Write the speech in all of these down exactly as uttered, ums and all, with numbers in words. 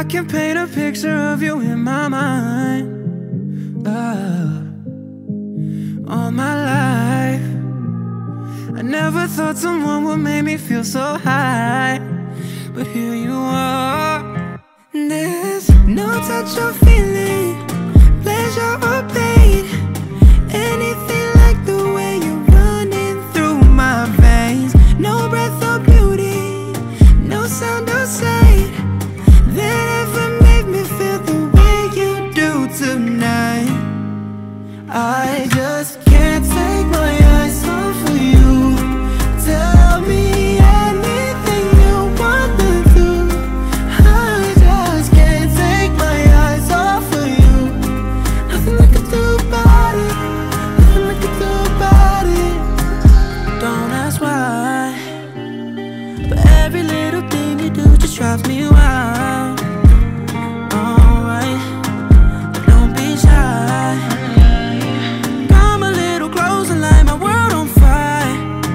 can paint a picture of you in my mind. uh, All my life I never thought someone would make me feel so high, but here you are. There's no touch or feeling, pleasure or pain, anything like the way you're running through my veins. No breath or beauty, no sound or sight that ever made me feel the way you do tonight. I just can't take my eyes off of you. Tell me anything you want to do. I just can't take my eyes off of you. Nothing I can do about it, nothing I can do about it. Don't ask why, but every little thing you do just drives me wild. Alright, but don't be shy. Come a little closer, light my world on fire.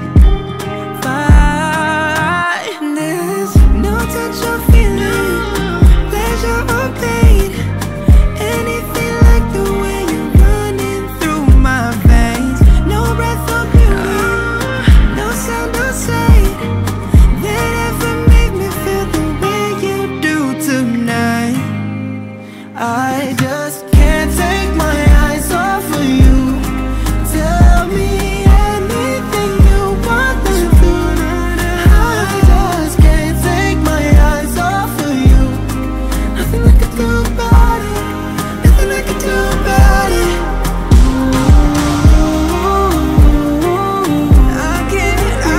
Fire. There's no touch or feeling, pleasure or pain, anything like the way you're running through my veins. No breath or beauty, no sound or sight that ever made me feel the way you do tonight. I just can't take my eyes off of you. Tell me anything you want to do. I just can't take my eyes off of you. Nothing I can do about it, nothing I can do about it. I can't, I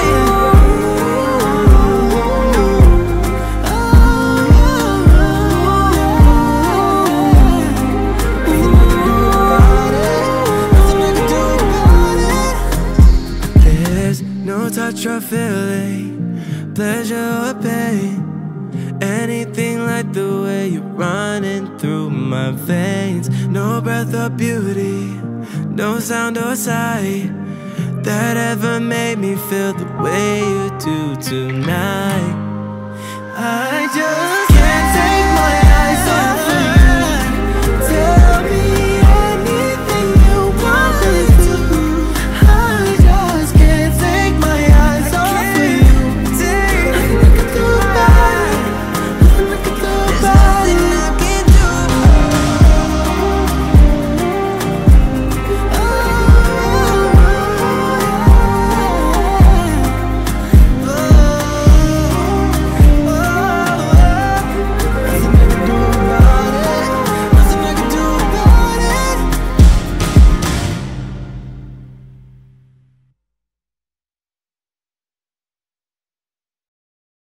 can't. There's no touch or feeling, pleasure or pain, anything like the way you're running through my veins. No breath or beauty, no sound or sight that ever made me feel the way you do tonight. I just can't take my eyes off